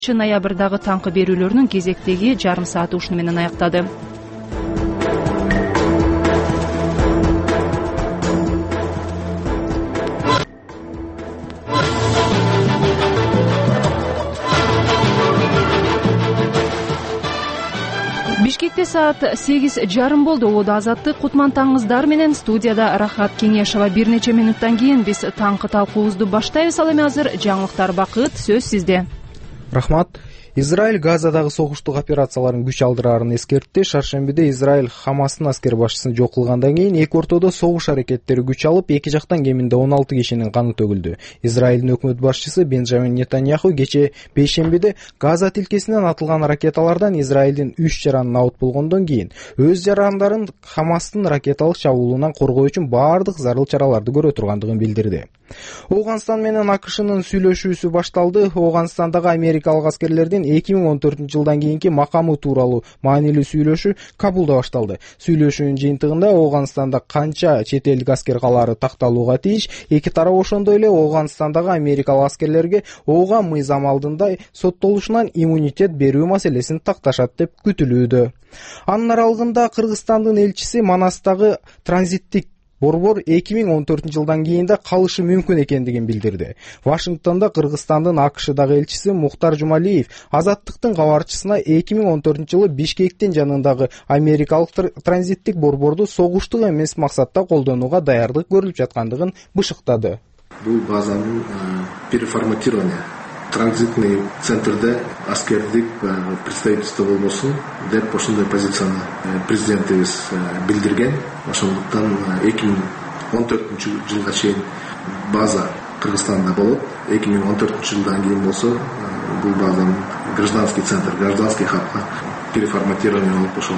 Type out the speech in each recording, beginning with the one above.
Ноябрдагы таңкы берүүлөрүнүн кезектеги жарым сааты ушуну менен аяктады. Бишкекте саат 8:30 болду. Ободо Азаттык Кутман таңыздар менен студияда Рахат Кеңешова. Бир нече минуттан кийин биз таңкы талкуубузду баштайбыз. Ал эми азыр жаңылыктар. Бакыт, сөз сизде. Рахмат. Израиль Газадагы согуштук операцияларын күч алдыраарын эскертти. Шаршембиде Израиль Хамастын аскер башчысын жок кылгандан кийин эки ортодо согуш аракеттери күч алып, эки жактан кеминде 16 кишинин каны төгүлдү. Израилдин өкмөт башчысы Бенджамин Нетаньяху кече бейшембиде Газа тилкесинен атылган ракеталардан Израилдин 3 жаранын абыт болгондон кийин өз жарандарын Хамастын ракеталык чабуулунан коргоо үчүн баардык зарыл чараларды көрө тургандыгын билдирди. Ооганстан менен АКШнын сүйлөшүүсү башталды. Ооганстандагы америкалык аскерлердин 2014-жылдан кийинки макамы тууралуу маанилүү сүйлөшүү Кабулда башталды. Сүйлөшүүнүн жыйынтыгында Ооганстанда канча чет элдик аскер калаары такталууга тийиш, эки тарап ошондой эле Ооганстандагы америкалык аскерлерге оога мыйзам алдында соттолушунан иммунитет берүү маселесин такташат деп күтүлүүдө. Анын аралыгында Кыргызстандын элчиси Манастагы транзиттик борбор 2014-жылдан кийин да калышы мүмкүн экендигин билдирди. Вашингтондо Кыргызстандын АКШдагы элчиси Мухтар Жумалиев Азаттыктын кабарчысына 2014-жылы Бишкектин жанындагы америкалык транзиттик борборду согуштук эмес максатта колдонууга даярдык көрүлүп жаткандыгын бышыктады. Бул базанын переформатирование транзитный центрде аскердик представительство болбосун деп ошондой позицияны президентибиз билдирген. Ошондуктан 2014-жылга чейин база Кыргызстанда болот. 2014-жылдан кийин болсо бул базанын гражданский центр, гражданский хабга переформатирование болуп ошол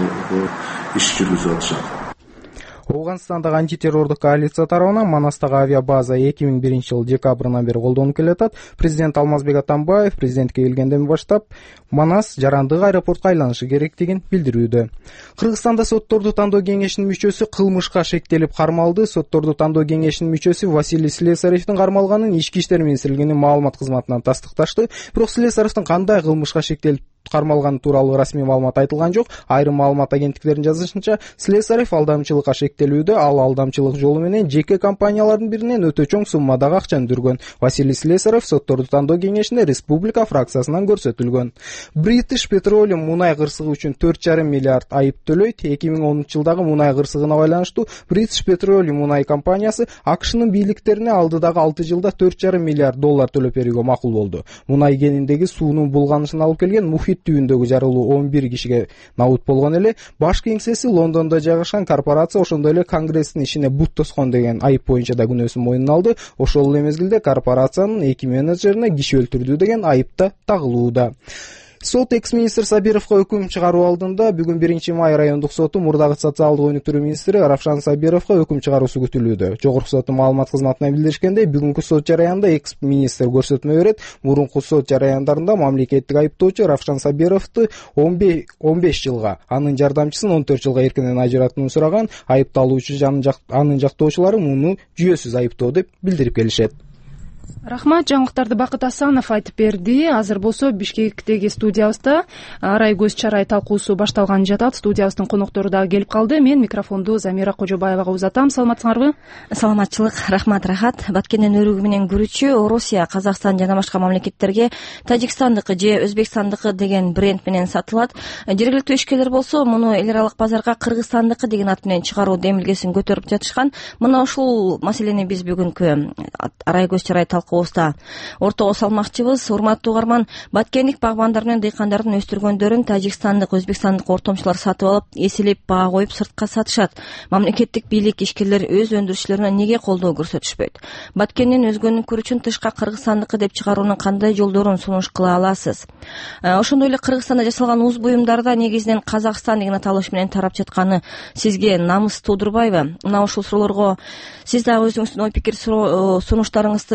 иш жүргүзүп атышат. Ооганстандагы антитеррорлук коалиция тарабынан Манастагы авиабаза 2001-жыл декабрынан бери колдонуп келатат. Президент Алмазбек Атамбаев президентке келгенден баштап Манас жарандык аэропортко айланышы керектигин билдирүүдө. Кыргызстанда сотторду тандоо кеңешинин мүчөсү кылмышка шектелип кармалды. Сотторду тандоо кеңешинин мүчөсү Василий Слесаревдин кармалганын Ички иштер министрлигинин маалымат кызматынан тастыкташты. Бирок Слесаревдин кандай кылмышка шектелип кармалганы тууралуу расмий маалымат айтылган жок. Айрым маалымат агенттиктеринин жазышынча, Слесарев алдамчылыкка шектелүүдө, ал алдамчылык жолу менен жеке компаниялардын биринен өтө чоң суммадагы акчаны дүргөн. Василий Слесарев сотторду тандоо кеңешинде республика фракциясынан көрсөтүлгөн. British Petroleum мунай кырсыгы үчүн 4,5 миллиард айып төлөйт. 2010-жылдагы мунай кырсыгына байланыштуу British Petroleum мунай компаниясы АКШнын бийликтерине алдыдагы 6 жылда 4,5 миллиард доллар төлөп берүүгө макул болду. Мунай кениндеги суунун булганышын алып келген мухит түбүндөгү жарылуу 11 кишиге набыт болгон эле. Баш кеңсеси Лондондо жайгашкан корпорация ошондой эле Конгресстин ишине бут тоскон деген айып боюнча да күнөөсүн мойнуна алды. Ошол эле мезгилде корпорациянын 2 менеджерине киши өлтүрдү деген айып да тагылууда. Сот экс-министр Сабировго өкүм чыгаруу алдында бүгүн 1-май райондук соту мурдагы социалдык өнүктүрүү министри Равшан Сабировго өкүм чыгаруусу күтүлүүдө. Жогорку соттун маалымат кызматына билдиришкендей, бүгүнкү сот жараянда экс-министр көрсөтмө берет. Мурунку сот жараяндарында мамлекеттик айыптоочу Равшан Сабировду 15 жылга, анын жардамчысын 14 жылга эркинен ажыратууну сураган. Айыпталуучу анын жактоочулары муну жүйөсүз айыптоо деп билдирип келишет. Рахмат, жаңылыктарды Бакыт Асанов айтып берди. Азыр болсо Бишкектеги студиябызда Арай көз чарай талкуусу башталган жатат. Студиябыздын коноктору дагы келип калды. Мен микрофонду Замира Кожобаевага узатам. Саламатсыңарбы? Саламатчылык, рахмат Рахат. Баткендин өрүгү менен көрүүчү Орусия, Казакстан жана башка мамлекеттерге Тажикстандыкы же Өзбекстандыкы деген бренд менен сатылат. Жергиликтүү ишкерлер болсо муну эл аралык базарга Кыргызстандыкы деген ат менен чыгаруу демилгесин көтөрүп жатышкан. Мына ушул маселени биз бүгүнкү Арай көз чарай талкуубузда ортого салмакчыбыз. Урматтуу угарман, баткендик багбандар менен дыйкандардын өстүргөндөрүн тажикстандык, өзбекстандык ортомчулар сатып алып, эселеп баа коюп сыртка сатышат. Мамлекеттик бийлик, ишкерлер өз өндүрүшчүлөрүнө эмнеге колдоо көрсөтүшпөйт? Баткендин өзгөнүкүр үчүн тышка Кыргызстандыкы деп чыгаруунун кандай жолдорун сунуш кыла аласыз? Ошондой эле Кыргызстанда жасалган уз буюмдарда негизинен Казакстан деген аталыш менен тарап жатканы сизге намыс туудурбайбы? Мына ушул суроолорго сиз дагы өзүңүздүн ой пикир сунуштарыңызды бериңиз.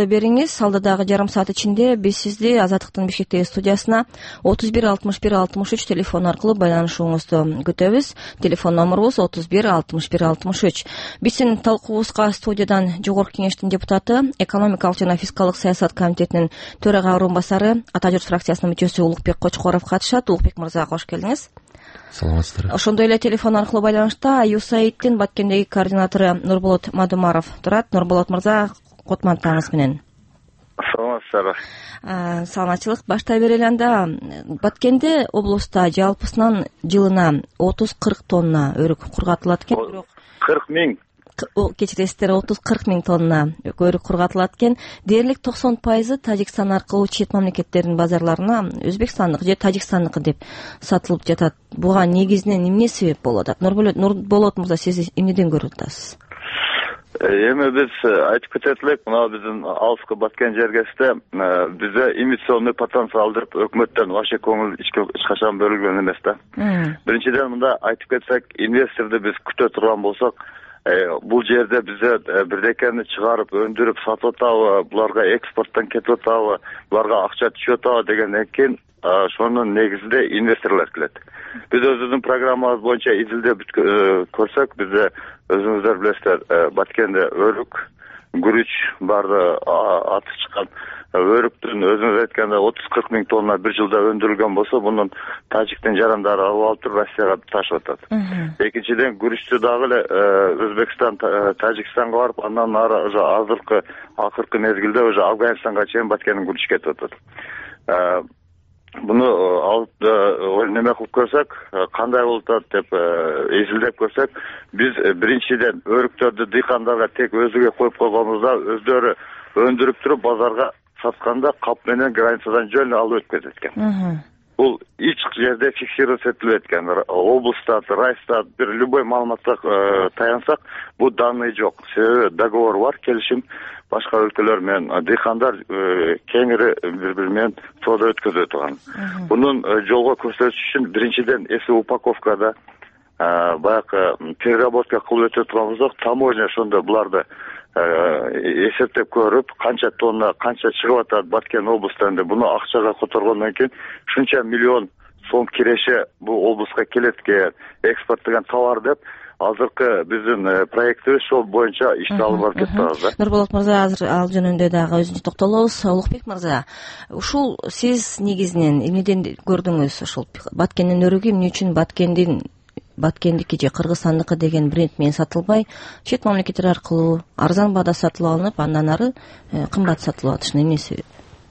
эмес. Алдыдагы жарым саат ичинде биз сизди Азаттыктын Бишкектеги студиясына 31 61 63 телефон аркылуу байланышууңузду күтөбүз. Телефон номерубуз 31 61 63. Биздин талкуубузга студиядан Жогорку Кеңештин депутаты, экономикалык жана фискалдык саясат комитетинин төрага орун басары, Ата журт фракциясынын мүчөсү Улукбек Кочкоров катышат. Улукбек мырза, кош келдиңиз. Саламатсыздарбы. Ошондой эле телефон аркылуу байланышта USAID-тин Баткендеги координатору Нурболот Мадумаров турат. Нурболот мырза, котмантаңыз менен. Саламатсыздарбы. Саламатчылык. Баштай берели анда. Баткенде облуста жалпысынан жылына 30-40 тонна өрүк кургатылат экен, бирок 40 миң. Кечиресиздер, 30-40 миң тонна өрүк кургатылат экен. Дээрлик 90% Тажикстан аркылуу чет мамлекеттердин базарларына өзбекстандык же тажикстандыкы деп сатылып жатат. Буга негизинен эмне себеп болуп атат? Нурболот мырза, сиз эмнеден көрүп атасыз? Эми биз айтып кетет элек, мына биздин алыскы Баткен жергесинде бизде инвестиционный потенциалдыр өкмөттөн вообще көңүл эч качан бөлүнгөн эмес да. Биринчиден мында айтып кетсек, инвесторду биз күтө турган болсок, бул жерде бизде бирдекени чыгарып, өндүрүп сатып атабы, буларга экспорттон кетип атабы, буларга акча түшүп атабы дегенден кийин ошонун негизинде инвесторлор келет. Биз өзүбүздүн программабыз боюнча изилдеп көрсөк, бизде өзүңүздөр билесиздер, Баткенде өрүк, күрүч барды аты чыккан. Өрүктүн өзүңүз айткандай 30-40 миң тонна бир жылда өндүрүлгөн болсо, мунун Тажиктин жарандары алып алып туруп Россияга ташып атат. Экинчиден, күрүчтү дагы эле Өзбекстан, Тажикстанга барып, андан ары уже акыркы мезгилде уже Афганистанга чейин Баткендин күрүчү кетип атат. Буну алып неме кылып көрсөк, кандай болуп атат деп изилдеп көрсөк, биз биринчиден өрүктөрдү дыйкандарга тек өзүгө коюп койгонбузда, өздөрү өндүрүп туруп базарга сатканда кап менен границадан жөн алып өткөзөт экен. Бул эч жерде фиксировать этилбейт экен. Облустан, райстан бир любой маалыматка таянсак, бул данный жок. Себеби договор бар, келишим башка өлкөлөр менен дыйкандар кеңири бири-бири менен соода өткөзүп турган. Бунун жолго көрсөтүш үчүн биринчиден эси упаковкада баягы переработка кылып өтө турган болсок, таможня ошондо буларды эсептеп көрүп, канча тонна, канча чыгып атат Баткен облустан деп буну акчага которгондон кийин шунча миллион сом киреше бул облуска келет экен, экспорт деген товар деп азыркы биздин проектибиз ошол боюнча ишти алып барып жатабыз да. Нурболот мырза, азыр ал жөнүндө дагы өзүнчө токтолобуз. Улукбек мырза, ушул сиз негизинен эмнеден көрдүңүз? Ошол Баткендин өрүгү эмне үчүн Баткендики же Кыргызстандыкы деген бренд менен сатылбай, чет мамлекеттер аркылуу арзан баада сатылып алынып, андан ары кымбат сатылып атышына эмне себеп?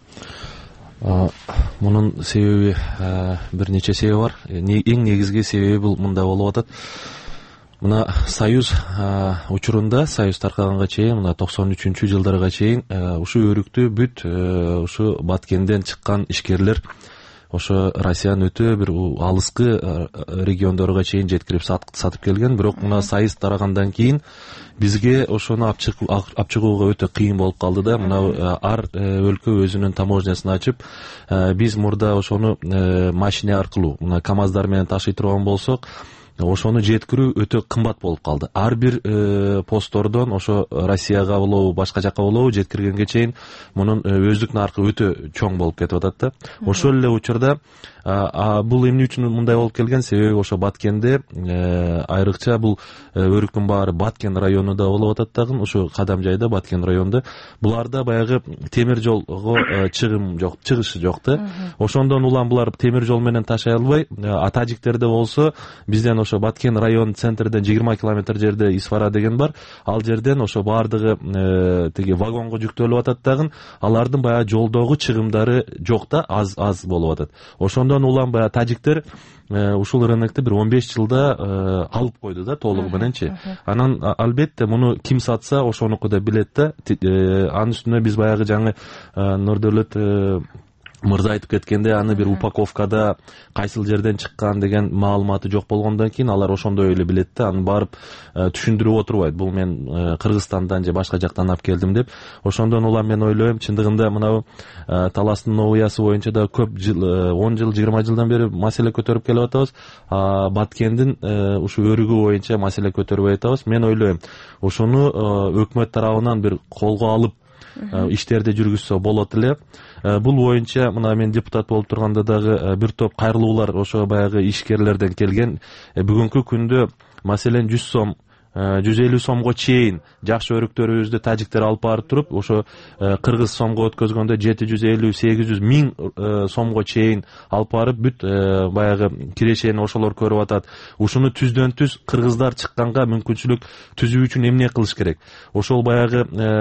Мунун себеби бир нече себеби бар. Эң негизги себеби бул мында болуп атат. Мына Союз учурунда, Союз таркаганга чейин, мына 93-жылдарга чейин ушу өрүктү бүт ушу Баткенден чыккан ишкерлер ошо Россиянын өтө бир алыскы региондорго чейин жеткирип сатып келген. Бирок мына Союз тарагандан кийин бизге ошону алып чыгууга өтө кыйын болуп калды да. Мына ар өлкө өзүнүн таможнясын ачып, биз мурда ошону машина аркылуу, мына КАМАЗдар менен ташый турган болсок, ошону жеткирүү өтө кымбат болуп калды. Ар бир посттордон ошо Россияга болобу, башка жакка болобу жеткиргенге чейин мунун өздүк наркы өтө чоң болуп кетип атат да. Ошол эле учурда бул эмне үчүн мындай болуп келген? Себеби ошо Баткенде айрыкча бул өрүктүн баары Баткен районунда болуп атат дагы, ошо кадам жайда Баткен районунда. Буларда баягы темир жолго чыгышы жок да. Ошондон улам булар темир жол менен ташай албай, Тажиктерде болсо бизден ошо Баткен район центрден 20 километр жерде Исфара деген бар. Ал жерден ошо баардыгы тиги вагонго жүктөлүп атат дагы, алардын баягы жолдогу чыгымдары жок да, аз болуп атат. Ошондон улам баягы тажиктер ушул рынокты бир 15 жылда алып койду да, толугу мененчи. Анан албетте муну ким сатса ошонуку да билет да. Анын үстүнө биз баягы жаңы Нурдөлөт мырза айтып кеткенде, аны бир упаковкада кайсыл жерден чыккан деген маалыматы жок болгондон кийин алар ошондой эле билет да, аны барып түшүндүрүп отурбайт. Бул мен Кыргызстандан же башка жактан алып келдим деп. Ошондон улам мен ойлойм, чындыгында мына таластын новыясы боюнча да көп жыл, 10 жыл, 20 жылдан бери маселе көтөрүп келип атабыз. Баткендин ушу өрүгү боюнча маселе көтөрүп атабыз. Мен ойлойм, ошону өкмөт тарабынан бир колго алып иштерди жүргүзсө болот эле. Бул боюнча мына мен депутат болуп турганда дагы бир топ кайрылуулар ошо баягы ишкерлерден келген. Бүгүнкү күндө маселен 100 сом 150 сомго чейин жакшы өрүктөрүбүздү тажиктер алып барып туруп, ошо кыргыз сомго өткөзгөндө 750-800 миң сомго чейин алып барып бүт баягы кирешени ошолор көрүп атат. Ушуну түздөн түз кыргыздар чыкканга мүмкүнчүлүк түзүү үчүн эмне кылыш керек? Ошол баягы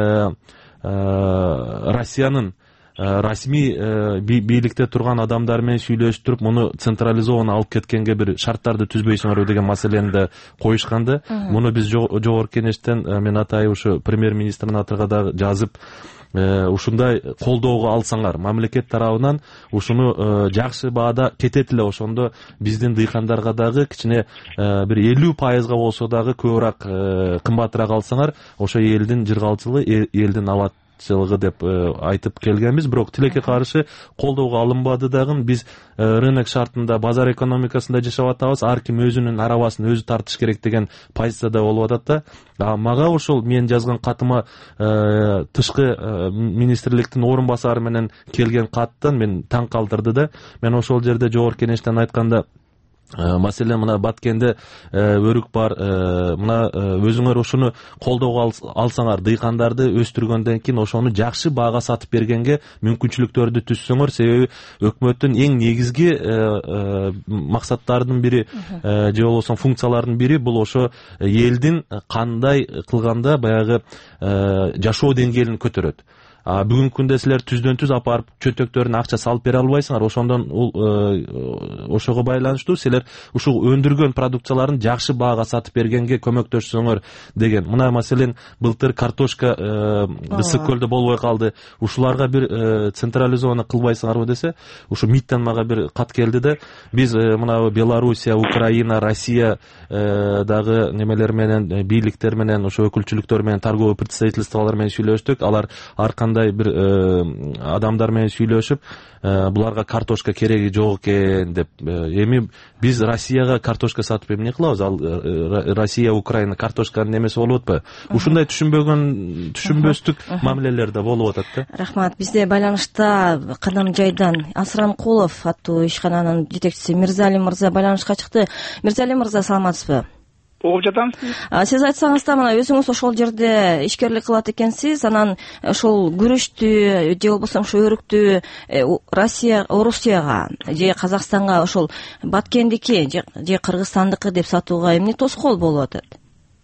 Россиянын расмий бийликте турган адамдар менен сүйлөшүп муну централизованно алып кеткенге бир шарттарды түзбөйсүңөрбү деген маселени да коюшканды. Муну биз жогорку кеңештен мен атайын ушу премьер-министрдин атырга да жазып, ушундай колдоого алсаңар, мамлекет тарабынан ушуну жакшы баада кетет эле, ошондо биздин дыйкандарга дагы кичине бир 50% болсо дагы көбүрөөк кымбатыраак алсаңар, ошо элдин жыргалчылыгы, элдин абатчылыгы деп айтып келгенбиз. Бирок тилекке каршы колдоого алынбады дагы. Биз рынок шартында, базар экономикасында жашап атабыз. Ар ким өзүнүн арабасын өзү тартыш керек деген позицияда болуп атат да. Мага ошол мен жазган катыма тышкы министрликтин орун басары менен келген каттан мен таң калтырды да. Мен ошол жерде жогорку кеңештен айтканда, маселен мына Баткенде өрүк бар, мына өзүңөр ошону колдоого алсаңар, дыйкандарды өстүргөндөн кийин ошону жакшы баага сатып бергенге мүмкүнчүлүктөрдү түзсөңөр, себеби өкмөттүн эң негизги максаттарынын бири же болбосо функцияларынын бири бул ошо элдин кандай кылганда баягы жашоо деңгээлин көтөрөт. Бүгүнкү күндө силер түздөн түз апарып чөтөктөрүнө акча салып бере албайсыңар. Ошондон ошого байланыштуу силер ушул өндүргөн продукцияларын жакшы баага сатып бергенге көмөктөшсөңөр деген. Мына маселен былтыр картошка ысык көлдө болбой калды. Ушуларга бир централизованно кылбайсыңарбы десе, ушу МИДтен мага бир кат келди да. Биз мына Белоруссия, Украина, Россия дагы немелер менен, бийликтер менен, ошо өкүлчүлүктөр менен, торговый представительстволор менен сүйлөштүк. Алар ар бир адамдар менен сүйлөшүп, буларга картошка кереги жок экен деп. Эми биз Россияга картошка сатып эмне кылабыз? Ал Россия, Украина картошканын немеси болуп атпайбы? Ушундай түшүнбөстүк мамилелер да болуп атат да. Рахмат. Бизде байланышта Кадам жайдан Асранкулов аттуу ишкананын жетекчиси Мирзалим мырза байланышка чыкты. Мирзалим мырза, саламатсызбы? Угуп жатам. Сиз айтсаңыз да, мына өзүңүз ошол жерде ишкерлик кылат экенсиз, анан ошол күрүчтү же болбосо ошо өрүктү Орусияга же Казакстанга, ошол Баткендики же Кыргызстандыкы деп сатууга эмне тоскоол болуп атат?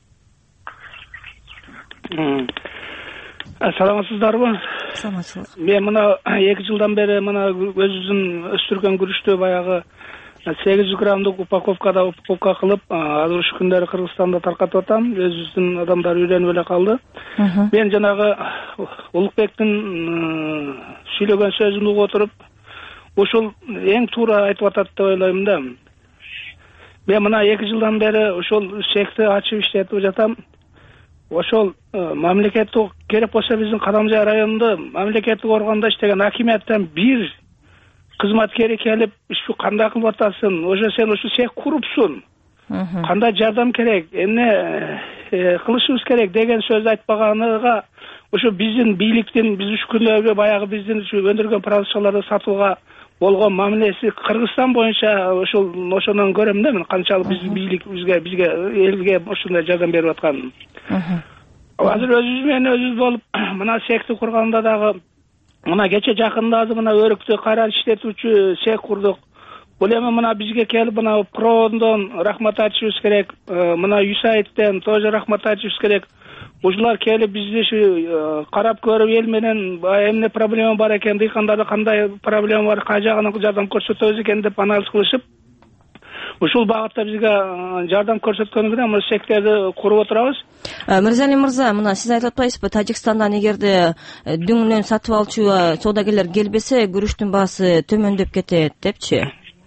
Саламатсыздарбы? Саламатсыз. Мен мына 2 жылдан бери мына өзүбүздүн өстүргөн күрүчтү баягы 800 граммдык упаковка кылып, азыр ушу күндөрү Кыргызстанда таркатып атам. Өзүбүздүн адамдар үйрөнүп эле калды. Мен жанагы Улукбектин сүйлөгөн сөзүн угуп отуруп, ушул эң туура айтып атат деп ойлойм да. Мен мына 2 жылдан бери ушул шекти ачып иштетип жатам. Ошол мамлекеттик керек болсо биздин Кадамжай районунда мамлекеттик органда иштеген акимияттан бир кызматкери келип, ушу кандай кылып атасың, ошо сен ушу сек курупсуң, кандай жардам керек, эмне кылышыбыз керек деген сөз айтпаганыга, ошо биздин бийликтин, биз ушу күндөрү баягы биздин ушу өндүргөн продукцияларды сатууга болгон мамилеси Кыргызстан боюнча ошондон көрөм да мен канчалык биздин бийлик бизге элге ушундай жардам берип атканын. Азыр өзүбүз менен өзүбүз болуп, мына секти курганда дагы мына кече жакында азыр мына өрүктү кайра иштетүүчү сек курдук. Бул эми мына бизге келип мына Прондон рахмат айтышыбыз керек, мына Юсаидтен тоже рахмат айтышыбыз керек. Ушулар келип бизди ушу карап көрүп, эл менен эмне проблема бар экен, дыйкандарда кандай проблема бар, кай жагынан жардам көрсөтөбүз экен деп анализ кылышып, ушул багытта бизге жардам көрсөткөнү менен мына сектерди куруп отурабыз. Мирзалим мырза, мына сиз айтып атпайсызбы, Тажикстандан эгерде дүңүнөн сатып алчу соодагерлер келбесе, күрүчтүн баасы төмөндөп кетет депчи?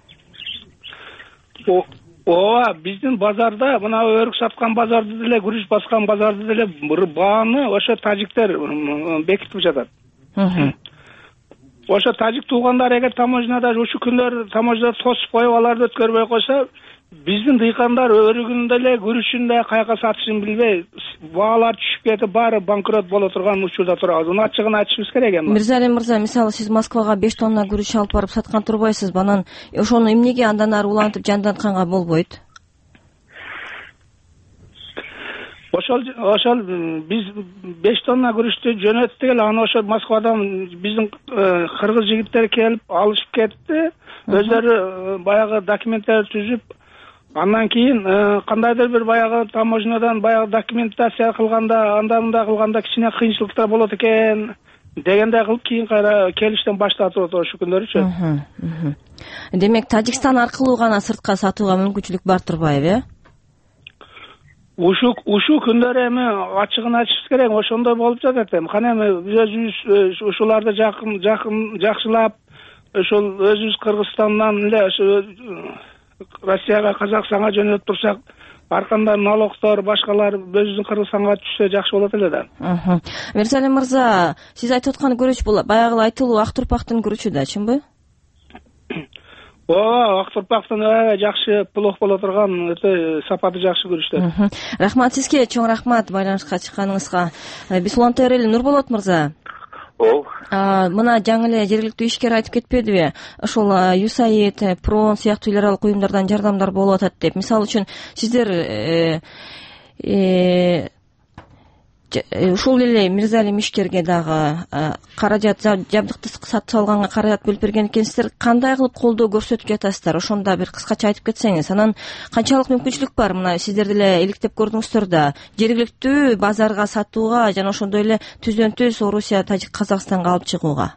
Ооба, биздин базарда мына өрүк саткан базарды деле, күрүч баскан базарды деле бааны ошо тажиктер бекитип жатат. Ошо тажик туугандар эгер таможняда ушу күндөр таможняда тосуп коюп аларды өткөрбөй койсо, биздин дыйкандар өрүгүн деле, күрүчүн деле каяка сатышын билбей, баалар түшүп кетип баары банкрот боло турган учурда турабыз. Муну ачыгын айтышыбыз керек эми. Мирзалим мырза, мисалы сиз Москвага 5 тонна күрүч алып барып саткан турбайсызбы? Анан ошону эмнеге андан ары улантып жандантканга болбойт? Ошол биз 5 тонна күрүчтү жөнөттүк эле, аны ошо Москвадан биздин кыргыз жигиттери келип алышып кетти. Өздөрү баягы документтер түзүп, андан кийин кандайдыр бир баягы таможнядан баягы документация кылганда, анда мында кылганда кичине кыйынчылыктар болот экен дегендей кылып кийин кайра келиштен баш тартып атат ошол күндөрүчү. Демек, Тажикстан аркылуу гана сыртка сатууга мүмкүнчүлүк бар турбайбы, э? Ушул күндөр эми ачыгын айтышыбыз керек, ошондой болуп жатат эми. Кана эми биз өзүбүз ушуларды жакшылап, ошол өзүбүз Кыргызстандан эле ошо Россияга, Казакстанга жөнөтүп турсак, арканда налогдор, башкалар өзүбүздүн Кыргызстанга түшсө жакшы болот эле да. Мирзалим мырза, сиз айтып аткан күрүч бул баягы айтылуу ак турпактын күрүчү да, чынбы? Ак турпактын жакшы плох боло турган, өтө сапаты жакшы күрүчтөр. Рахмат сизге, чоң рахмат байланышка чыкканыңызга. Биз уланта берели, Нурболот мырза. Мына жаңы эле жергиликтүү ишкер айтып кетпедиби? Ошол USAID, ПРООН сыяктуу эл аралык уюмдардан жардамдар болуп атат деп. Мисалы үчүн сиздер ушул эле Мирзалим ишкерге дагы каражат, жабдыкты сатып алганга каражат бөлүп берген экенсиздер. Кандай кылып колдоо көрсөтүп жатасыздар? Ошондо бир кыскача айтып кетсеңиз. Анан канчалык мүмкүнчүлүк бар? Мына сиздер деле иликтеп көрдүңүздөр да. Жергиликтүү базарга сатууга жана ошондой эле түздөн-түз Орусия, Тажик, Казакстанга алып чыгууга.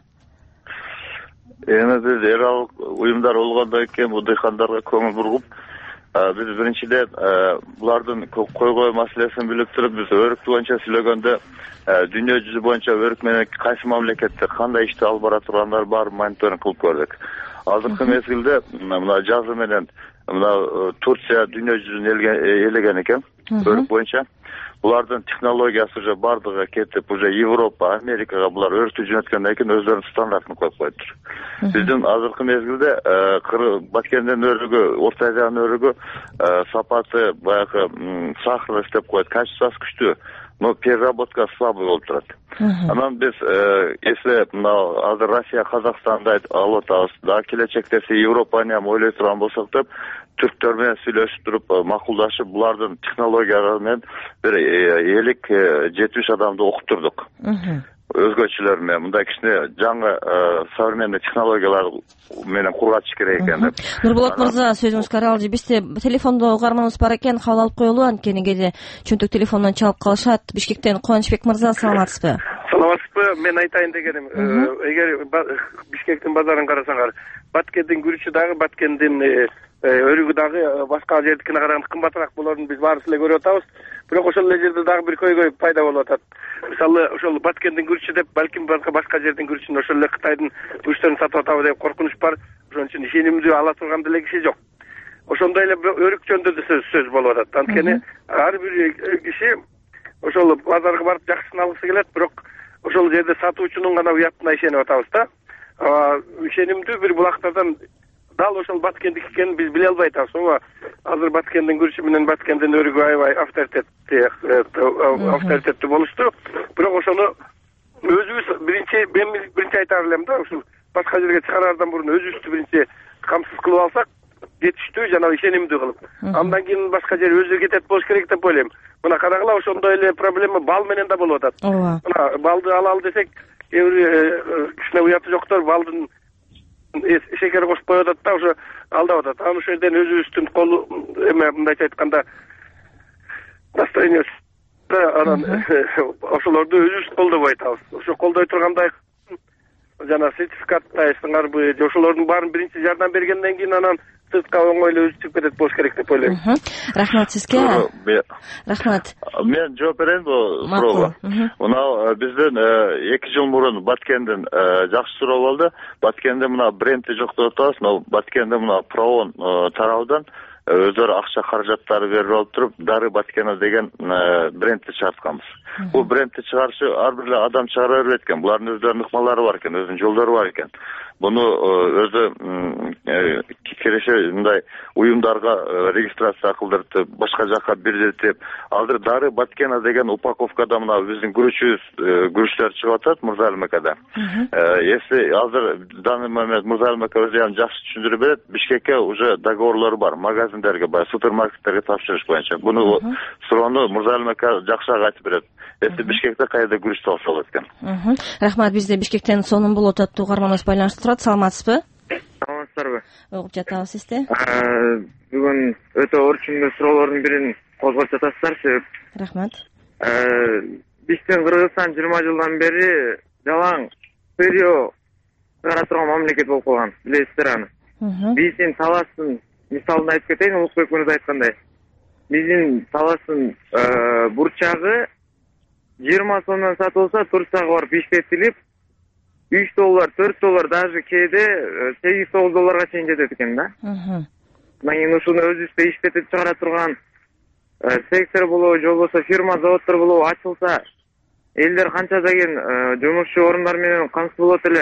Эми биз эл аралык уюмдар болгондон кийин бул дыйкандарга көңүл бургуп, биз биринчиден булардын койгой маселесин билип туруп, биз өрүк боюнча сүйлөгөндө дүйнө жүзү боюнча өрүк менен кайсы мамлекеттер кандай ишти алып бара тургандар бар мониторинг кылып көрдүк. Азыркы мезгилде мына жазы менен мына Турция дүйнө жүзүн ээлеген экен өрүк боюнча. Булардын технологиясы уже бардыгы кетип, уже Европа, Америкага булар өрүктү жөнөткөндөн кийин өздөрүнүн стандартын коюп коюптур. Биздин азыркы мезгилде Баткендин өрүгү, Орто Азиянын өрүгү сапаты баягы сахар деп коет, качествосы күчтүү, но переработка слабый болуп турат. Анан биз если азыр Россия, Казакстанды алып атабыз, да келечекте Европаны ham ойлой турган болсок деп, түрктөр менен сүйлөшүп туруп, макулдашып, булардын технологиялары менен бир 50-70 адамды окуттурдук. Өзгөчөлөр менен мындай кичине жаңы современный технологиялар менен кургатыш керек экен деп. Нурболот мырза, сөзүңүзгө аралжы. Бизде телефондо угарманыбыз бар экен, кабыл алып коелу, анткени кээде чөнтөк телефондон чалып калышат. Бишкектен Кубанычбек мырза, саламатсызбы? Саламатсызбы? Мен айтайын дегеним, эгер Бишкектин базарын карасаңар, Баткендин күрүчү дагы, Баткендин өрүгү дагы башка жердикине караганда кымбатыраак болорун биз баарыбыз эле көрүп атабыз. Бирок ошол эле жерде дагы бир көйгөй пайда болуп атат. Мисалы, ошол Баткендин күрүчү деп, балким башка жердин күрүчүн ошол эле Кытайдын күрүчтөрүн сатып атабы деп коркунуч бар. Ошон үчүн ишенимдүү ала турган деле киши жок. Ошондой эле өрүк жөнүндө да сөз болуп атат. Анткени ар бир киши ошол базарга барып жакшысын алгысы келет, бирок ошол жерде сатуучунун гана уятына ишенип атабыз да. Ишенимдүү бир булактардан дал ошол Баткендик экенин биз биле албай атабыз. Ооба, азыр Баткендин күрүчү менен Баткендин өрүгү аябай авторитеттүү болушту. Бирок ошону өзүбүз биринчи айтар элем да, ушул башка жерге чыгараардан мурун өзүбүздү биринчи камсыз кылып алсак, жетиштүү жана ишенимдүү кылып. Андан кийин башка жер өзү кетет болуш керек деп ойлойм. Мына карагыла, ошондой эле проблема бал менен да болуп атат. Мына балды алалы десек, кичине уяты жоктор балдын шекер кошуп коюп атат да, ошо алдап атат. Аны ошол жерден өзүбүздүн колу мындайча айтканда настроение анан ошолорду өзүбүз колдобой атабыз. Ошо колдой тургандай жана сертификаттай сыңарбы, ошолордун баарын биринчи жардам бергенден кийин анан сыртка оңой эле өзү чыгып кетет болуш керек деп ойлойм. Рахмат сизге. Рахмат. Мен жооп берейинби суроого? Мына бизден 2 жыл мурун Баткендин жакшы суроо болду. Баткенде мына брендти жок деп атабыз, но Баткенде мына ПРООН тарабынан өздөрү акча каражаттары берип алып туруп, Дары Баткена деген брендти чыгартканбыз. Бул брендти чыгарышы ар бир адам чыгара бербейт экен. Булардын өздөрүнүн ыкмалары бар экен, өзүнүн жолдору бар экен. Буну өзү биреше мындай уюмдарга регистрация кылдыртып, башка жакка бердиртип, азыр дары Баткена деген упаковкада мына биздин күрүчтөр чыгып атат Мурзалимекада. Если азыр данный момент Мурзалимека өзү ham жакшы түшүндүрүп берет, Бишкекке уже договорлор бар, магазиндерге, супермаркеттерге тапшырыш боюнча. Буну суроону Мурзалимека жакшыраак айтып берет. Если Бишкекте кайда күрүч салса болот экен. Рахмат, бизде Бишкектен Сонун болот аттуу угарманыбыз байланышта турат. Саламатсызбы? Саламатсыздарбы? Угуп жатабыз сизди. Бүгүн өтө орчундуу суроолордун бирин козгоп жатасыздар, себеп. Рахмат. Биздин Кыргызстан 20 жылдан бери жалаң сырье чыгара турган мамлекет болуп калган. Билесиздер аны. Биздин таластын мисалын айтып кетейин, Улукбек мырза айткандай. Биздин таластын бурчагы 20 сомдон сатылса, Турцияга барып иштетилип, $3, $4, даже кээде $8-9 чейин жетет экен да. Мына ушуну өзүбүздө иштетип чыгара турган сектор болобу, же болбосо фирма, заводдор болобу ачылса, элдер канча деген жумушчу орундар менен камсыз болот эле.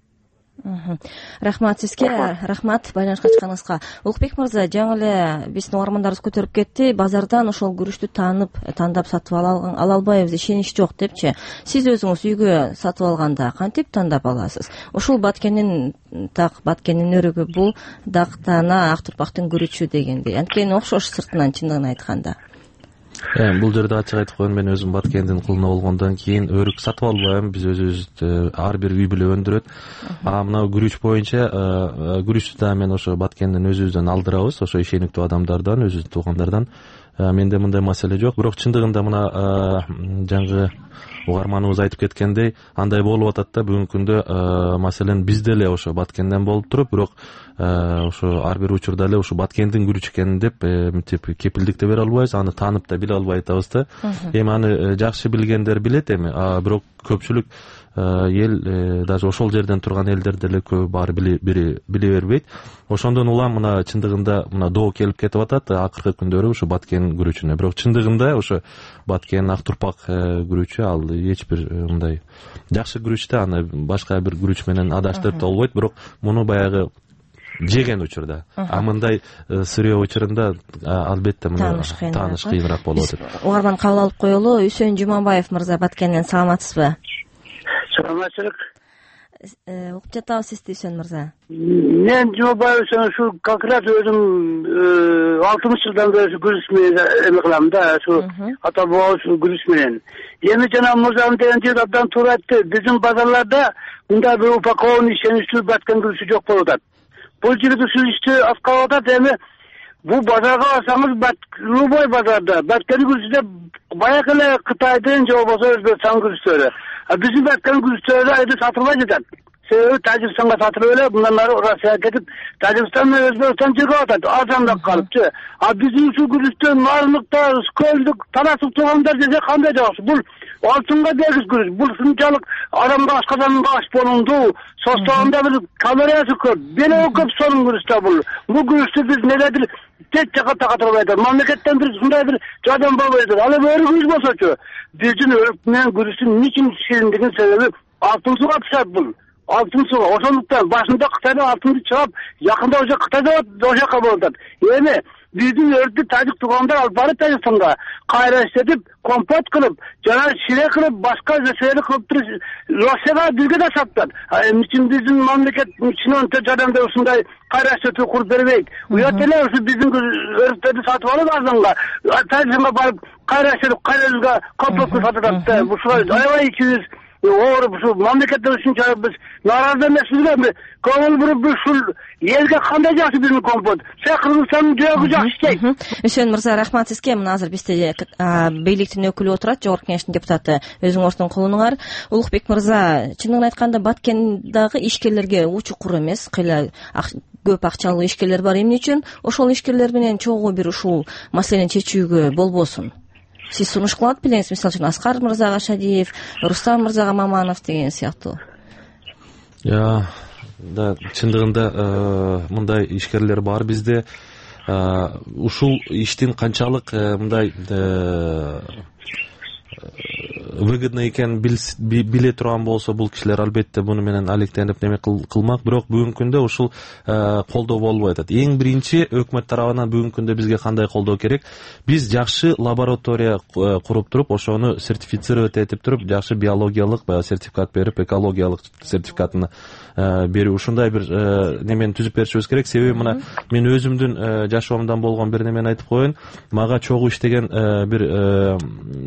Рахмат сизге, рахмат байланышка чыкканыңызга. Улукбек мырза, жаңы эле биздин угармандарыбыз көтөрүп кетти, базардан ошол күрүчтү тандап сатып ала албайбыз, ишенич жок депчи. Сиз өзүңүз үйгө сатып алганда кантип тандап аласыз? Ушул Баткендин өрүгү, бул дактана ак турпактын күрүчү дегендей. Анткени окшош сыртынан, чындыгын айтканда. Бул жерде ачык айтып коеюн, мен өзүм Баткендин кулуна болгондон кийин өрүк сатып албайм, биз өзүбүз ар бир үй бүлө өндүрөт. Мына күрүч боюнча, күрүчтү да мен ошо Баткендин өзүбүздөн алдырабыз, ошо ишениктүү адамдардан, өзүбүздүн туугандардан. Менде мындай маселе жок, бирок чындыгында мына жаңы угарманыбыз айтып кеткендей, андай болуп атат да бүгүнкү күндө, маселен биз деле ошо Баткенден болуп туруп, бирок ошо ар бир учурда эле ошо Баткендин күрүчү экенин деп мынтип кепилдик да бере албайбыз, аны таанып да биле албай атабыз да. Эми аны жакшы билгендер билет эми, бирок көпчүлүк эл, даже ошол жерден турган элдер деле көбү баары биле бербейт. Ошондон улам мына чындыгында мына доо келип кетип атат акыркы күндөрү ошо Баткен күрүчүнө. Бирок чындыгында ошо Баткен ак турпак күрүчү ал эч бир мындай жакшы күрүч да, аны башка бир күрүч менен адаштырып да болбойт, бирок муну баягы жеген учурда, мындай сырье учурунда албетте муну тааныш кыйыныраак болуп атат. Угарман кабыл алып коелу. Үсөн Жумабаев мырза Баткенден, саламатсызбы? Саламатчылык. Угуп жатабыз сизди, Үсөн мырза. Мен Жумабаев ушу как раз өзүм 60 жылдан бери күрүч менен эме кылам да, ушу ата бабабыз күрүч менен. Эми жана мырзам деген жер абдан туура айтты. Биздин базарларда мындай бир упакован ишеничтүү Баткен күрүчү жок болуп атат. Бул жигит ушул ишти аткарып атат. Эми бул базарга барсаңыз, любой базарда Баткен күрүчүдө баягы эле Кытайдын же болбосо Өзбекстан күрүчтөрү. Биздин Баткен күрүчтөрү айда сатылбай жатат. Себеби Тажикстанга сатылып эле, мындан ары Россияга кетип, Тажикстан менен Өзбекстан жегип атат, арзандап калыпчы. Биздин ушул күрүчтөр Нармыкта, Скөлдүк, Тарасып тургандар десе кандай жакшы. Бул алтынга дегиз күрүч. Бул ушунчалык адамга ашкадан аш болундуу, состогунда бир калориясы көп. Беле көп сонун күрүч бул. Бул күрүчтү биз негедир тек жака такатырбайт. Мамлекеттен бир ушундай бир жардам болбойт. Ал эми өрүк болсочу, биздин өрүк менен күрүчтүн ничин шириндигин себеби алтын суга пышат бул. Алтын суу, ошондуктан башында Кытайдан алтынды чыгып, якында уже Кытайда ошакка болуп атат. Эми биздин өрүктү тажик туугандар алып барып Тажикстанга кайра иштетип, компот кылып, жана шире кылып, башка нерселерди кылып туруп, Россияга бизге да сатат. Эми үчүн биздин мамлекет чиновниктер жардамда ушундай кайра иштетүү куруп бербейт. Уят эле ушу биздин өрүктөрдү сатып алып арзанга, Тажикстанга барып кайра иштетип, кайра бизге компот сатат. Ушуга аябай ичибиз ооруп, ушу мамлекеттер үчүн биз нааразы эмеспизби? Көңүл буруп ушул элге кандай жакшы биздин компот. Кыргызстандын жүрөгү жакшы иштейт. Үсөн мырза, рахмат сизге. Мына азыр бизде бийликтин өкүлү отурат, Жогорку Кеңештин депутаты, өзүңөрдүн колуңар. Улукбек мырза, чындыгын айтканда Баткендагы ишкерлерге чукур эмес, кыйла көп акчалуу ишкерлер бар. Эмне үчүн ошол ишкерлер менен чогуу бир ушул маселени чечүүгө болбосун? Сиз сунуш кылат белеңиз, мисалы үчүн Аскар мырзага Шадиев, Рустам мырзага Маманов деген сыяктуу. Да, чындыгында мындай ишкерлер бар бизде. Ушул иштин канчалык мындай выгодно экенин биле турган болсо бул кишилер албетте буну менен алектенип неме кылмак. Бирок бүгүнкү күндө ушул колдоо болбой атат. Эң биринчи өкмөт тарабынан бүгүнкү күндө бизге кандай колдоо керек? Биз жакшы лаборатория куруп туруп, ошону сертифицировать этип туруп, жакшы биологиялык сертификат берип, экологиялык сертификатын берүү, ушундай бир немени түзүп беришибиз керек. Себеби мына мен өзүмдүн жашоомдон болгон бир немени айтып коеюн. Мага чогуу иштеген бир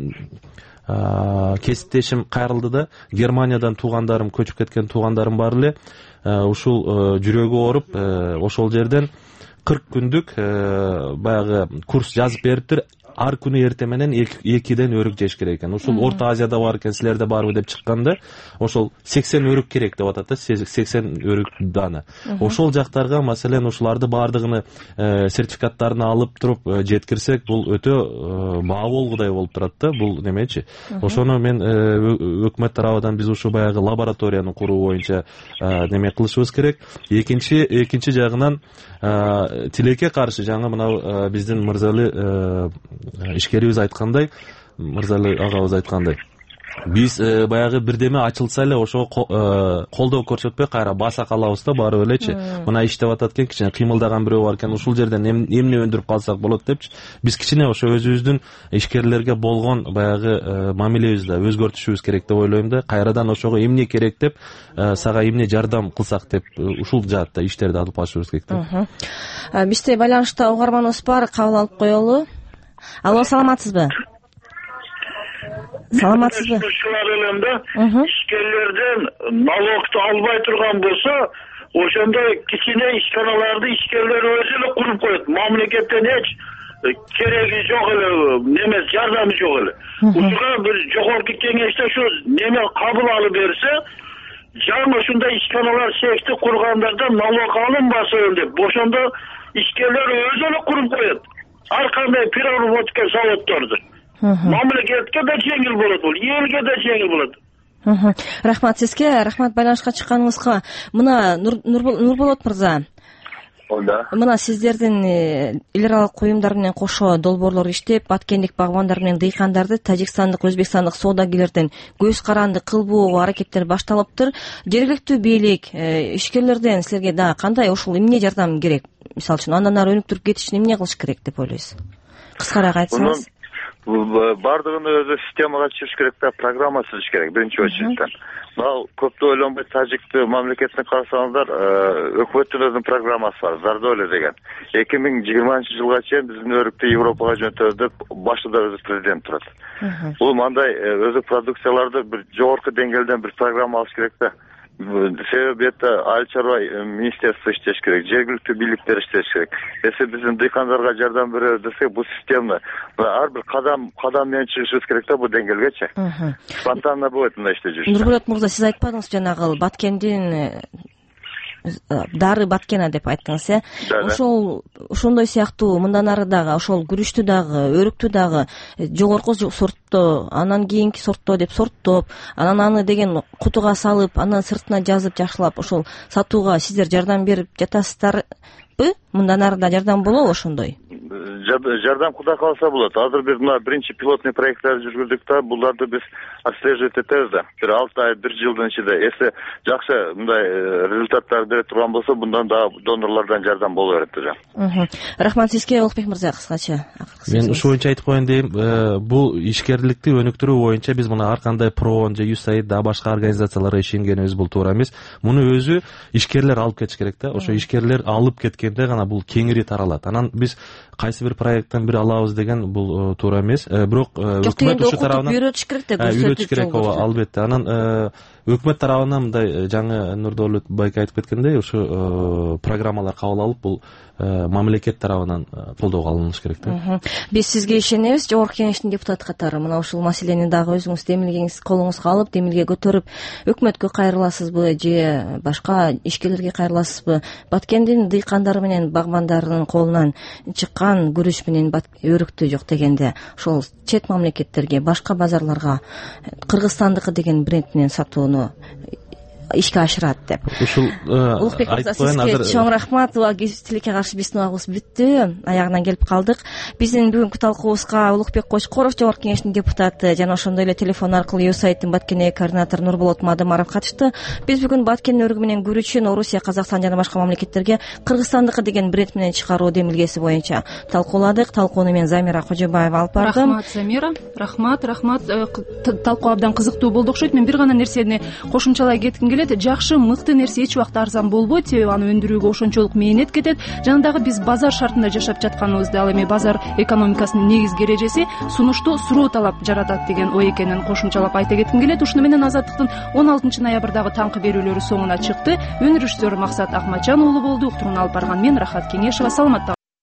кесиптешим кайрылды да, Германиядан туугандарым, көчүп кеткен туугандарым бар эле. Ушул жүрөгү ооруп, ошол жерден 40 күндүк баягы курс жазып бериптир. Ар күнү эртең менен 2ден өрүк жеш керек экен. Ушул Орто Азияда бар экен, силерде барбы деп чыкканда, ошол 80 өрүк керек деп атат да, 80 өрүк даны. Ошол жактарга маселен ушуларды бардыгын сертификаттарын алып туруп жеткирсек, бул өтө баа болгудай болуп турат да, бул немечи. Ошону мен өкмөт тарабынан биз ушу баягы лабораторияны куруу боюнча неме кылышыбыз керек. Экинчи жагынан тилекке каршы жаңы мына биздин Мырзалы ишкерибиз айткандай, Мырзалы агабыз айткандай, биз баягы бирдеме ачылса эле ошого колдоо көрсөтпөй кайра баса калабыз да, барып элечи. Мына иштеп атат экен, кичине кыймылдаган бирөө бар экен, ушул жерден эмне өндүрүп калсак болот депчи. Биз кичине ошо өзүбүздүн ишкерлерге болгон баягы мамилебизди өзгөртүшүбүз керек деп ойлойм да. Кайрадан ошого эмне керек деп, сага эмне жардам кылсак деп, ушул жаатта иштерди алып башыбыз керек да. Бизде байланышта угарманыбыз бар, кабыл алып коелу. Алло, саламатсызбы? Саламатсызбы? Ишкерлерден налогду албай турган болсо, ошондой кичине ишканаларды ишкерлер өзү эле куруп коет. Мамлекеттен эч кереги жок эле, немес жардамы жок эле. Ушуга бир жогорку кеңеште ушу неме кабыл алып берсе, жаңы ушундай ишканалар сети кургандардан налог алынбасын деп, ошондо ишкерлер өзү эле куруп коет. Ар кандай переработка заводдорду. Мамлекетке да жеңил болот, бул элге да жеңил болот. Рахмат сизге, рахмат байланышка чыкканыңызга. Мына Нурболот мырза, мына сиздердин эл аралык уюмдар менен кошо долбоорлор иштеп, баткендик багбандар менен дыйкандарды тажикстандык, өзбекстандык соодагерлерден көз каранды кылбоо аракеттер башталыптыр. Жергиликтүү бийлик, ишкерлерден силерге да кандай, ушул эмне жардам керек? Мисалы үчүн андан ары өнүктүрүп кетиш үчүн эмне кылыш керек деп ойлойсуз? Кыскараак айтсаңыз. Бардыгын өзү системага түшүрүш керек да, программа түзүш керек биринчи очередь. Мына көптү ойлонбой тажикти мамлекетине карасаңыздар, өкмөттүн өзүнүн программасы бар, Зардоля деген. 2020-жылга чейин биздин өрүктү Европага жөнөтөбүз деп башында өзү президент турат. Бул мындай өзү продукцияларды бир жогорку деңгээлден бир программа алыш керек да. Себеби айыл чарба министерство иштеш керек, жергиликтүү бийликтер иштеш керек. Эсе биздин дыйкандарга жардам беребиз десек, бул система ар бир кадам менен чыгышыбыз керек да, бул деңгээлгечи. Спонтанно болот мындай иште жүрүш. Нурболот мырза, сиз айтпадыңыз жанагы Баткендин дары Баткена деп айттыңыз, ошондой сыяктуу мындан ары дагы ошол күрүчтү дагы, өрүктү дагы жогорку сортто, анан кийинки сортто деп сорттоп, анан аны деген кутуга салып, анан сыртына жазып жакшылап ошол сатууга сиздер жардам берип жатасыздарбы? Мындан ары да жардам болобу ошондой? Жардам куда калса болот. Азыр бир мына биринчи пилотный проекттер жүргүздүк да, буларды биз отслеживать этебиз да. Бир 6 ай, 1 жылдын ичинде эсе жакшы мындай результаттар бере турган болсо, bundan да донорлордон жардам боло берет да. Рахмат сизге, Улукбек мырза, кыскача. Мен ушу боюнча айтып коеюн дейм, бул ишкерликти өнүктүрүү боюнча биз мына ар кандай ПРООН же USAID да башка организацияларга ишенгенибиз бул туура эмес. Муну өзү ишкерлер алып кетиш керек да. Ошо ишкерлер алып кеткенде гана бул кеңири таралат. Анан биз кайсы бир проекттен бир алабыз деген бул туура эмес. Бирок өкмөт ушу тарабынан үйрөтүш керек да, үйрөтүш керек, албетте. Анан өкмөт тарабынан мындай жаңы Нурдолот байке айтып кеткендей, ушу программалар кабыл алып, бул мамлекет тарабынан колдоого алыныш керек да. Биз сизге ишенебиз, жогорку кеңештин депутаты катары. Мына ушул маселени дагы өзүңүз демилгеңиз колуңузга алып, демилге көтөрүп, өкмөткө кайрыласызбы же башка ишкерлерге кайрыласызбы? Баткендин дыйкандары менен багбандарынын колунан чыккан күрүч менен өрүктү жок дегенде, ошол чет мамлекеттерге, башка базарларга Кыргызстандыкы деген бренд менен сатууну ишке ашырат деп. Ушул Улукбек мырза, сизге чоң рахмат. Уга кесиптүүлүккө каршы биздин убагыбыз бүттү, аягына келип калдык. Биздин бүгүнкү талкуубузга Улукбек Кочкоров, Жогорку Кеңештин депутаты, жана ошондой эле телефон аркылуу USAIDтин Баткендеги координатору Нурболот Мадымаров катышты. Биз бүгүн Баткендин өрүгү менен күрүчүн Орусия, Казакстан жана башка мамлекеттерге Кыргызстандыкы деген бренд менен чыгаруу демилгеси боюнча талкууладык. Талкууну мен Замира Кожобаева алып бардым. Рахмат, Замира. Рахмат. Талкуу абдан кызыктуу болду окшойт. Мен бир гана нерсени кошумчалай кетким келет. Жакшы, мыкты нерсе эч убакта арзан болбойт, себеби аны өндүрүүгө ошончолук мээнет кетет. Жана дагы биз базар шартында жашап жатканыбызды, ал эми базар экономикасынын негизги эрежеси сунуштуу суроо талап жаратат деген ой экенин кошумчалап айта кетким келет. Ушуну менен Азаттыктын 16 ноябрдагы таңкы берүүлөрү соңуна чыкты. Өнүрүштөр Максат Акматжан уулу болду. Уктурууну алып барган мен Рахат Кеңешова. Саламатта